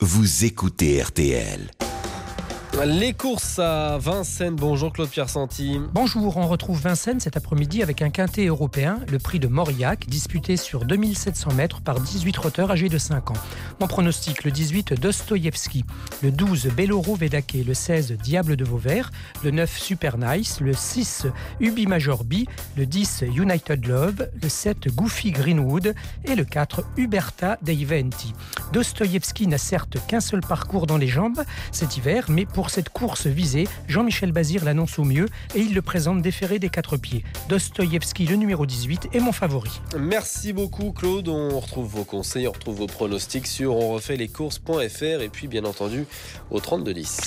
vous écoutez RTL. Les courses à Vincennes. Bonjour Claude Pierre-Santi. Bonjour, on retrouve Vincennes cet après-midi avec un quintet européen, le prix de Mauriac, disputé sur 2700 mètres par 18 trotteurs âgés de 5 ans. Mon pronostic, le 18 Dostoïevski, le 12 Belloro Vedake, le 16 Diable de Vauvert, le 9 Super Nice, le 6 Ubi Major B, le 10 United Love, le 7 Goofy Greenwood et le 4 Uberta dei Venti. Dostoïevski n'a certes qu'un seul parcours dans les jambes cet hiver, mais pour cette course visée, Jean-Michel Bazir l'annonce au mieux et il le présente déféré des 4 pieds. Dostoïevski, le numéro 18, est mon favori. Merci beaucoup Claude. On retrouve vos conseils, on retrouve vos pronostics sur onrefaitlescourses.fr et puis bien entendu au 3210.